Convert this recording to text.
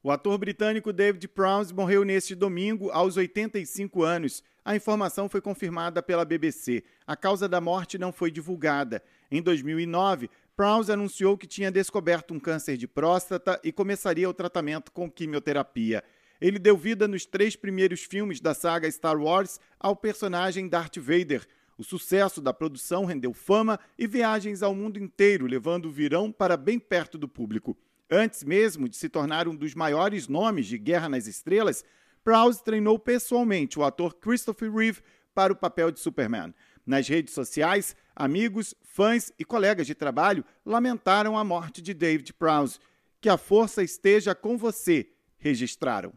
O ator britânico David Prowse morreu neste domingo, aos 85 anos. A informação foi confirmada pela BBC. A causa da morte não foi divulgada. Em 2009, Prowse anunciou que tinha descoberto um câncer de próstata e começaria o tratamento com quimioterapia. Ele deu vida nos 3 primeiros filmes da saga Star Wars ao personagem Darth Vader. O sucesso da produção rendeu fama e viagens ao mundo inteiro, levando o virão para bem perto do público. Antes mesmo de se tornar um dos maiores nomes de Guerra nas Estrelas, Prowse treinou pessoalmente o ator Christopher Reeve para o papel de Superman. Nas redes sociais, amigos, fãs e colegas de trabalho lamentaram a morte de David Prowse. Que a força esteja com você, registraram.